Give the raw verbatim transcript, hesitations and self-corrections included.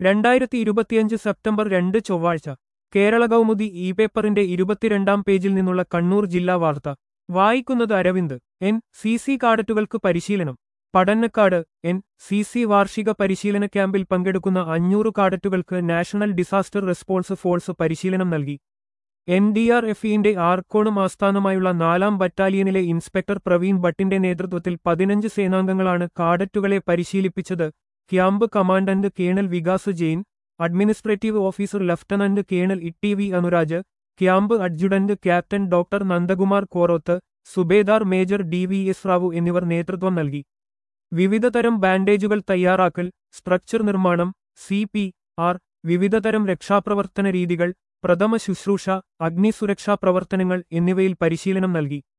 രണ്ടായിരത്തി ഇരുപത്തിയഞ്ച് സെപ്റ്റംബർ രണ്ട് ചൊവ്വാഴ്ച കേരള കൗമുദി ഇ പേപ്പറിന്റെ ഇരുപത്തിരണ്ടാം പേജിൽ നിന്നുള്ള കണ്ണൂർ ജില്ലാ വാർത്ത വായിക്കുന്നത് അരവിന്ദ്. എൻ സി സി കാഡറ്റുകൾക്ക് പരിശീലനം. പടന്നക്കാട്. എൻ സി സി വാർഷിക പരിശീലന ക്യാമ്പിൽ പങ്കെടുക്കുന്ന അഞ്ഞൂറ് കാഡറ്റുകൾക്ക് നാഷണൽ ഡിസാസ്റ്റർ റെസ്പോൺസ് ഫോഴ്സ് പരിശീലനം നൽകി. എൻ ഡി ആർ എഫ് ഇന്റെ ആർക്കോണം ആസ്ഥാനമായുള്ള നാലാം ബറ്റാലിയനിലെ ഇൻസ്പെക്ടർ പ്രവീൺ ഭട്ടിന്റെ നേതൃത്വത്തിൽ പതിനഞ്ച് സേനാംഗങ്ങളാണ് കാഡറ്റുകളെ പരിശീലിപ്പിച്ചത്. Camp commandant colonel Vikas Jain, administrative officer lieutenant colonel E V Anuraj, camp adjutant captain doctor Nandakumar Koroth, subedar major D V S Rao എന്നിവർ നേതൃത്വം നൽകി. വിവിധതരം ബാൻഡേജുകൾ തയ്യാറാക്കൽ, സ്ട്രക്ചർ നിർമ്മാണം, സി പി ആർ, വിവിധതരം രക്ഷാപ്രവർത്തന രീതികൾ, പ്രഥമ ശുശ്രൂഷ, അഗ്നിസുരക്ഷാ പ്രവർത്തനങ്ങൾ എന്നിവയിൽ പരിശീലനം നൽകി.